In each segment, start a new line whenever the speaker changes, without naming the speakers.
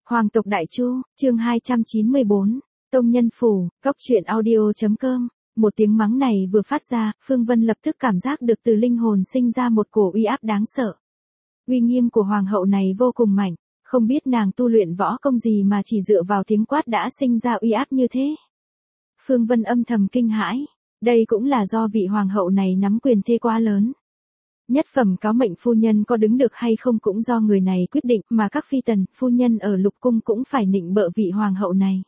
Hoàng tộc Đại Chu, chương 294, Tông Nhân Phủ, Cóc truyện audio.com. Một tiếng mắng này vừa phát ra, Phương Vân lập tức cảm giác được từ linh hồn sinh ra một cổ uy áp đáng sợ. Uy nghiêm của hoàng hậu này vô cùng mạnh, không biết nàng tu luyện võ công gì mà chỉ dựa vào tiếng quát đã sinh ra uy áp như thế. Phương Vân âm thầm kinh hãi, đây cũng là do vị hoàng hậu này nắm quyền thế quá lớn. Nhất phẩm cáo mệnh phu nhân có đứng được hay không cũng do người này quyết định, mà các phi tần, phu nhân ở lục cung cũng phải nịnh bợ vị hoàng hậu này.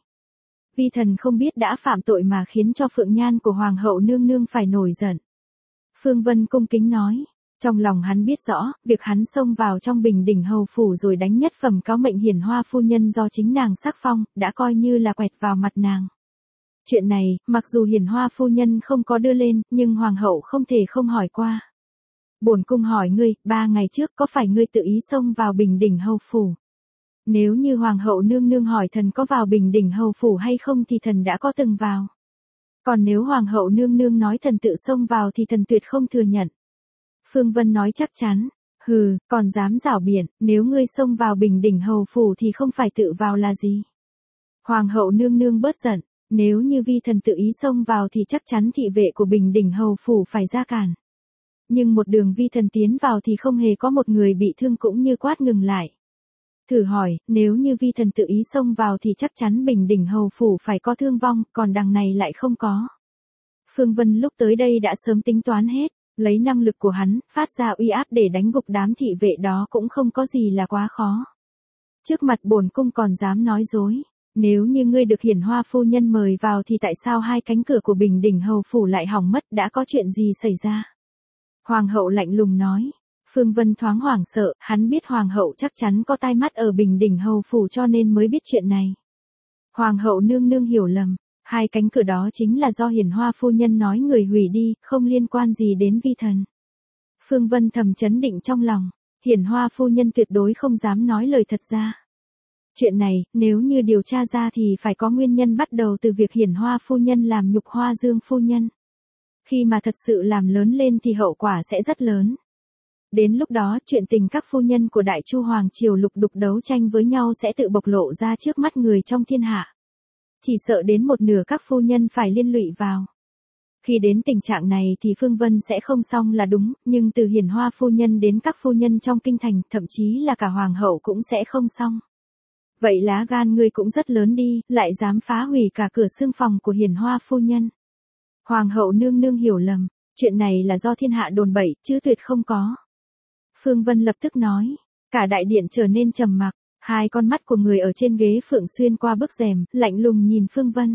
Vi thần không biết đã phạm tội mà khiến cho phượng nhan của hoàng hậu nương nương phải nổi giận. Phương Vân cung kính nói, trong lòng hắn biết rõ, việc hắn xông vào trong Bình Đỉnh hầu phủ rồi đánh nhất phẩm cáo mệnh hiển hoa phu nhân do chính nàng sắc phong, đã coi như là quẹt vào mặt nàng. Chuyện này, mặc dù hiển hoa phu nhân không có đưa lên, nhưng hoàng hậu không thể không hỏi qua. Bổn cung hỏi ngươi, 3 ngày trước có phải ngươi tự ý xông vào Bình Đỉnh hầu phủ? Nếu như hoàng hậu nương nương hỏi thần có vào Bình Đỉnh hầu phủ hay không thì thần đã có từng vào. Còn nếu hoàng hậu nương nương nói thần tự xông vào thì thần tuyệt không thừa nhận. Phương Vân nói chắc chắn, hừ, còn dám giảo biện, nếu ngươi xông vào Bình Đỉnh hầu phủ thì không phải tự vào là gì? Hoàng hậu nương nương bớt giận, nếu như vi thần tự ý xông vào thì chắc chắn thị vệ của Bình Đỉnh hầu phủ phải ra cản. Nhưng một đường vi thần tiến vào thì không hề có một người bị thương cũng như quát ngừng lại. Thử hỏi, nếu như vi thần tự ý xông vào thì chắc chắn Bình Đỉnh hầu phủ phải có thương vong, còn đằng này lại không có. Phương Vân lúc tới đây đã sớm tính toán hết, lấy năng lực của hắn, phát ra uy áp để đánh gục đám thị vệ đó cũng không có gì là quá khó. Trước mặt bổn cung còn dám nói dối, nếu như ngươi được hiển hoa phu nhân mời vào thì tại sao hai cánh cửa của Bình Đỉnh hầu phủ lại hỏng mất, đã có chuyện gì xảy ra? Hoàng hậu lạnh lùng nói. Phương Vân thoáng hoảng sợ, hắn biết hoàng hậu chắc chắn có tai mắt ở Bình Đỉnh hầu phủ cho nên mới biết chuyện này. Hoàng hậu nương nương hiểu lầm, hai cánh cửa đó chính là do hiển hoa phu nhân nói người hủy đi, không liên quan gì đến vi thần. Phương Vân thầm chấn định trong lòng, hiển hoa phu nhân tuyệt đối không dám nói lời thật ra. Chuyện này, nếu như điều tra ra thì phải có nguyên nhân bắt đầu từ việc hiển hoa phu nhân làm nhục Hoa Dương phu nhân. Khi mà thật sự làm lớn lên thì hậu quả sẽ rất lớn. Đến lúc đó, chuyện tình các phu nhân của Đại Chu Hoàng Triều lục đục đấu tranh với nhau sẽ tự bộc lộ ra trước mắt người trong thiên hạ. Chỉ sợ đến một nửa các phu nhân phải liên lụy vào. Khi đến tình trạng này thì Phương Vân sẽ không xong là đúng, nhưng từ hiển hoa phu nhân đến các phu nhân trong kinh thành, thậm chí là cả hoàng hậu cũng sẽ không xong. Vậy lá gan ngươi cũng rất lớn đi, lại dám phá hủy cả cửa xương phòng của hiển hoa phu nhân. Hoàng hậu nương nương hiểu lầm, chuyện này là do thiên hạ đồn bậy, chứ tuyệt không có. Phương Vân lập tức nói, cả đại điện trở nên trầm mặc, hai con mắt của người ở trên ghế phượng xuyên qua bức rèm, lạnh lùng nhìn Phương Vân.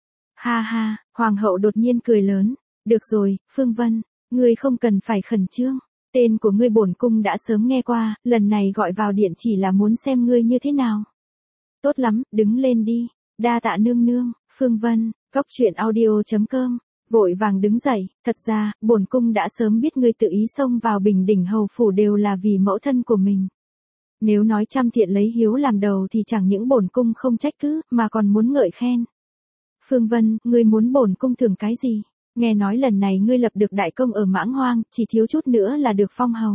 Ha ha, hoàng hậu đột nhiên cười lớn, được rồi, Phương Vân, ngươi không cần phải khẩn trương, tên của ngươi bổn cung đã sớm nghe qua, lần này gọi vào điện chỉ là muốn xem ngươi như thế nào. Tốt lắm, đứng lên đi, đa tạ nương nương. Phương Vân, Cóc truyện audio.com. Vội vàng đứng dậy, thật ra, bổn cung đã sớm biết ngươi tự ý xông vào Bình Đỉnh hầu phủ đều là vì mẫu thân của mình. Nếu nói trăm thiện lấy hiếu làm đầu thì chẳng những bổn cung không trách cứ, mà còn muốn ngợi khen. Phương Vân, ngươi muốn bổn cung thưởng cái gì? Nghe nói lần này ngươi lập được đại công ở Mãng Hoang, chỉ thiếu chút nữa là được phong hầu.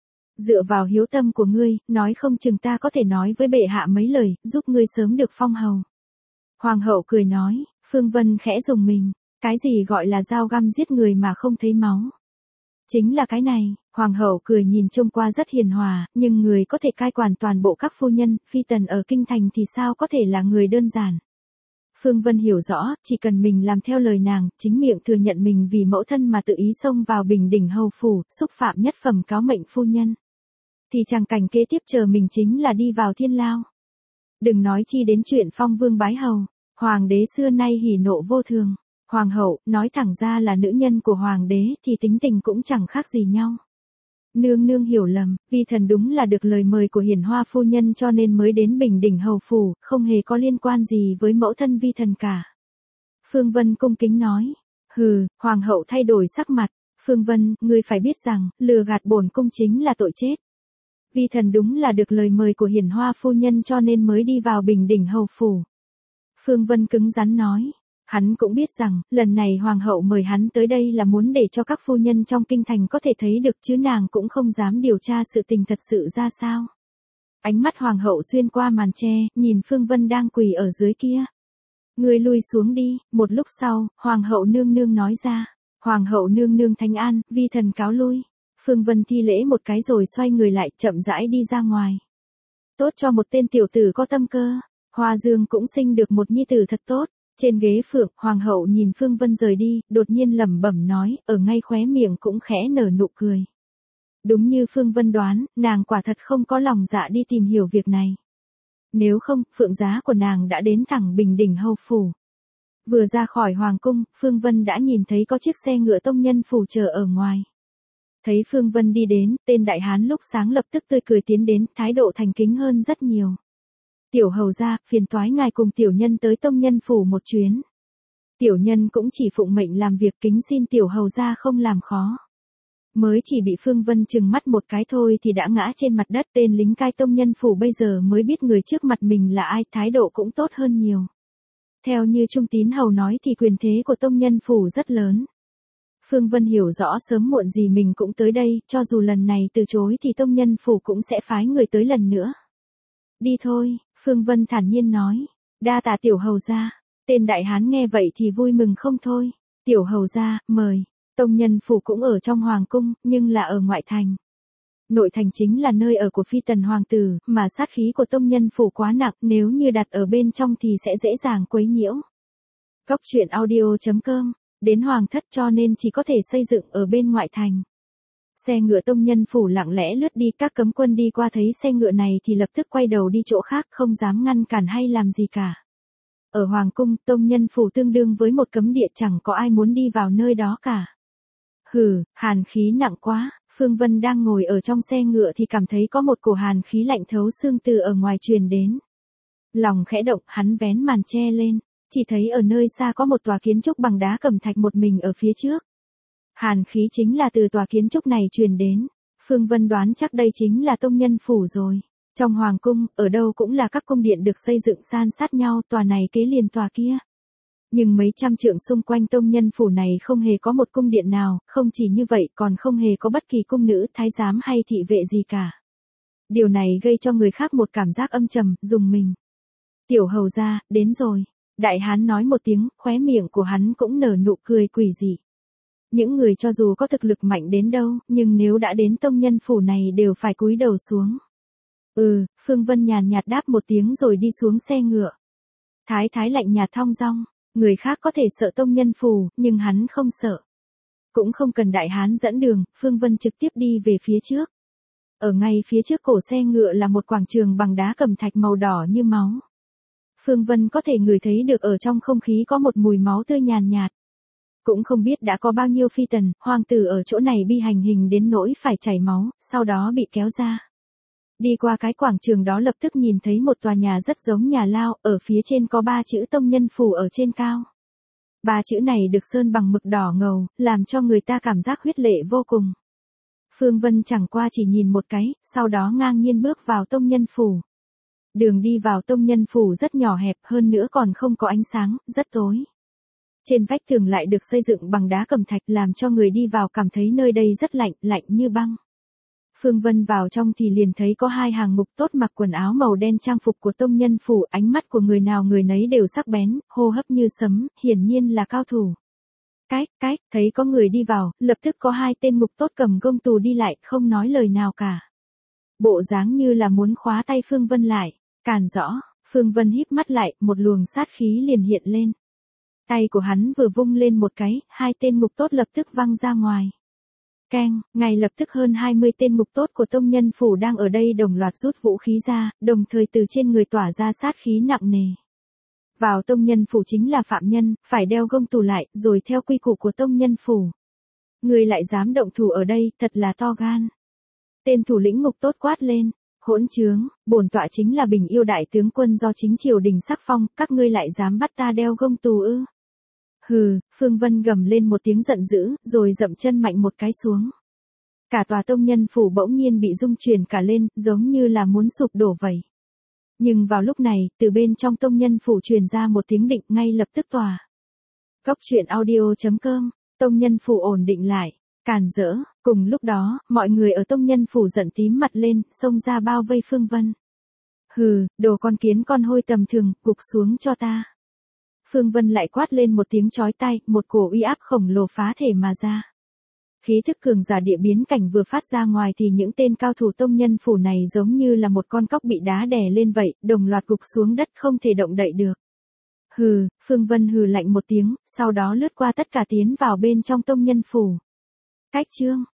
Dựa vào hiếu tâm của ngươi, nói không chừng ta có thể nói với bệ hạ mấy lời, giúp ngươi sớm được phong hầu. Hoàng hậu cười nói, Phương Vân khẽ rùng mình. Cái gì gọi là dao găm giết người mà không thấy máu? Chính là cái này, hoàng hậu cười nhìn trông qua rất hiền hòa, nhưng người có thể cai quản toàn bộ các phu nhân, phi tần ở kinh thành thì sao có thể là người đơn giản. Phương Vân hiểu rõ, chỉ cần mình làm theo lời nàng, chính miệng thừa nhận mình vì mẫu thân mà tự ý xông vào Bình Đỉnh hầu phủ, xúc phạm nhất phẩm cáo mệnh phu nhân. Thì tràng cảnh kế tiếp chờ mình chính là đi vào thiên lao. Đừng nói chi đến chuyện phong vương bái hầu, hoàng đế xưa nay hỉ nộ vô thường. Hoàng hậu, nói thẳng ra là nữ nhân của hoàng đế thì tính tình cũng chẳng khác gì nhau. Nương nương hiểu lầm, vi thần đúng là được lời mời của hiển hoa phu nhân cho nên mới đến Bình Đỉnh hầu phủ, không hề có liên quan gì với mẫu thân vi thần cả. Phương Vân cung kính nói, hừ, hoàng hậu thay đổi sắc mặt, Phương Vân, ngươi phải biết rằng, lừa gạt bổn cung chính là tội chết. Vi thần đúng là được lời mời của hiển hoa phu nhân cho nên mới đi vào Bình Đỉnh hầu phủ. Phương Vân cứng rắn nói. Hắn cũng biết rằng, lần này hoàng hậu mời hắn tới đây là muốn để cho các phu nhân trong kinh thành có thể thấy được chứ nàng cũng không dám điều tra sự tình thật sự ra sao. Ánh mắt hoàng hậu xuyên qua màn tre, nhìn Phương Vân đang quỳ ở dưới kia. Ngươi lui xuống đi, một lúc sau, hoàng hậu nương nương nói ra. Hoàng hậu nương nương thánh an, vi thần cáo lui. Phương Vân thi lễ một cái rồi xoay người lại, chậm rãi đi ra ngoài. Tốt cho một tên tiểu tử có tâm cơ. Hoa Dương cũng sinh được một nhi tử thật tốt. Trên ghế phượng, hoàng hậu nhìn Phương Vân rời đi, đột nhiên lẩm bẩm nói, ở ngay khóe miệng cũng khẽ nở nụ cười. Đúng như Phương Vân đoán, nàng quả thật không có lòng dạ đi tìm hiểu việc này. Nếu không, phượng giá của nàng đã đến thẳng Bình Đỉnh Hầu phủ. Vừa ra khỏi hoàng cung, Phương Vân đã nhìn thấy có chiếc xe ngựa tông nhân phủ chờ ở ngoài. Thấy Phương Vân đi đến, tên đại hán lúc sáng lập tức tươi cười tiến đến, thái độ thành kính hơn rất nhiều. Tiểu hầu gia, phiền toái ngài cùng tiểu nhân tới tông nhân phủ một chuyến. Tiểu nhân cũng chỉ phụng mệnh làm việc, kính xin tiểu hầu gia không làm khó. Mới chỉ bị Phương Vân chừng mắt một cái thôi thì đã ngã trên mặt đất. Tên lính cai tông nhân phủ bây giờ mới biết người trước mặt mình là ai, thái độ cũng tốt hơn nhiều. Theo như Trung Tín Hầu nói thì quyền thế của tông nhân phủ rất lớn. Phương Vân hiểu rõ sớm muộn gì mình cũng tới đây, cho dù lần này từ chối thì tông nhân phủ cũng sẽ phái người tới lần nữa. Đi thôi, Phương Vân thản nhiên nói. Đa tạ tiểu hầu gia. Tên đại hán nghe vậy thì vui mừng không thôi. Tiểu hầu gia, mời. Tông nhân phủ cũng ở trong hoàng cung, nhưng là ở ngoại thành. Nội thành chính là nơi ở của phi tần hoàng tử, mà sát khí của tông nhân phủ quá nặng, nếu như đặt ở bên trong thì sẽ dễ dàng quấy nhiễu. Cốc truyện audio.com, đến hoàng thất cho nên chỉ có thể xây dựng ở bên ngoại thành. Xe ngựa tông nhân phủ lặng lẽ lướt đi, các cấm quân đi qua thấy xe ngựa này thì lập tức quay đầu đi chỗ khác, không dám ngăn cản hay làm gì cả. Ở hoàng cung, tông nhân phủ tương đương với một cấm địa, chẳng có ai muốn đi vào nơi đó cả. Hừ, hàn khí nặng quá. Phương Vân đang ngồi ở trong xe ngựa thì cảm thấy có một cổ hàn khí lạnh thấu xương từ ở ngoài truyền đến. Lòng khẽ động, hắn vén màn che lên, chỉ thấy ở nơi xa có một tòa kiến trúc bằng đá cẩm thạch một mình ở phía trước. Hàn khí chính là từ tòa kiến trúc này truyền đến. Phương Vân đoán chắc đây chính là tông nhân phủ rồi. Trong hoàng cung, ở đâu cũng là các cung điện được xây dựng san sát nhau, tòa này kế liền tòa kia. Nhưng mấy trăm trượng xung quanh tông nhân phủ này không hề có một cung điện nào, không chỉ như vậy còn không hề có bất kỳ cung nữ, thái giám hay thị vệ gì cả. Điều này gây cho người khác một cảm giác âm trầm, rùng mình. Tiểu hầu gia, đến rồi. Đại hán nói một tiếng, khóe miệng của hắn cũng nở nụ cười quỷ dị. Những người cho dù có thực lực mạnh đến đâu, nhưng nếu đã đến tông nhân phủ này đều phải cúi đầu xuống. Phương Vân nhàn nhạt đáp một tiếng rồi đi xuống xe ngựa. Thái thái lạnh nhạt thong dong. Người khác có thể sợ tông nhân phủ, nhưng hắn không sợ. Cũng không cần đại hán dẫn đường, Phương Vân trực tiếp đi về phía trước. Ở ngay phía trước cổ xe ngựa là một quảng trường bằng đá cẩm thạch màu đỏ như máu. Phương Vân có thể ngửi thấy được ở trong không khí có một mùi máu tươi nhàn nhạt. Cũng không biết đã có bao nhiêu phi tần, hoàng tử ở chỗ này bị hành hình đến nỗi phải chảy máu, sau đó bị kéo ra. Đi qua cái quảng trường đó lập tức nhìn thấy một tòa nhà rất giống nhà lao, ở phía trên có 3 chữ tông nhân phủ ở trên cao. 3 chữ này được sơn bằng mực đỏ ngầu, làm cho người ta cảm giác huyết lệ vô cùng. Phương Vân chẳng qua chỉ nhìn một cái, sau đó ngang nhiên bước vào tông nhân phủ. Đường đi vào tông nhân phủ rất nhỏ hẹp, hơn nữa còn không có ánh sáng, rất tối. Trên vách tường lại được xây dựng bằng đá cẩm thạch làm cho người đi vào cảm thấy nơi đây rất lạnh, lạnh như băng. Phương Vân vào trong thì liền thấy có 2 hàng mục tốt mặc quần áo màu đen trang phục của tông nhân phủ, ánh mắt của người nào người nấy đều sắc bén, hô hấp như sấm, hiển nhiên là cao thủ. Cách, thấy có người đi vào, lập tức có 2 tên mục tốt cầm gông tù đi lại, không nói lời nào cả. Bộ dáng như là muốn khóa tay Phương Vân lại, càn rõ, Phương Vân híp mắt lại, một luồng sát khí liền hiện lên. Tay của hắn vừa vung lên một cái, 2 tên mục tốt lập tức văng ra ngoài. Keng, ngay lập tức hơn 20 tên mục tốt của tông nhân phủ đang ở đây đồng loạt rút vũ khí ra, đồng thời từ trên người tỏa ra sát khí nặng nề. Vào tông nhân phủ chính là phạm nhân, phải đeo gông tù lại, rồi theo quy củ của tông nhân phủ. Người lại dám động thủ ở đây, thật là to gan. Tên thủ lĩnh ngục tốt quát lên, hỗn trướng, bổn tọa chính là Bình Yêu đại tướng quân do chính triều đình sắc phong, các ngươi lại dám bắt ta đeo gông tù ư? Hừ, Phương Vân gầm lên một tiếng giận dữ, rồi dậm chân mạnh một cái xuống. Cả tòa tông nhân phủ bỗng nhiên bị rung chuyển cả lên, giống như là muốn sụp đổ vậy. Nhưng vào lúc này, từ bên trong tông nhân phủ truyền ra một tiếng định, ngay lập tức tòa. Cốc truyện audio.com, tông nhân phủ ổn định lại, càn rỡ, cùng lúc đó, mọi người ở tông nhân phủ giận tím mặt lên, xông ra bao vây Phương Vân. Hừ, đồ con kiến con hôi tầm thường, gục xuống cho ta. Phương Vân lại quát lên một tiếng chói tai, một cổ uy áp khổng lồ phá thể mà ra. Khí thức cường giả địa biến cảnh vừa phát ra ngoài thì những tên cao thủ tông nhân phủ này giống như là một con cóc bị đá đè lên vậy, đồng loạt gục xuống đất không thể động đậy được. Hừ, Phương Vân hừ lạnh một tiếng, sau đó lướt qua tất cả tiến vào bên trong tông nhân phủ. Cách chương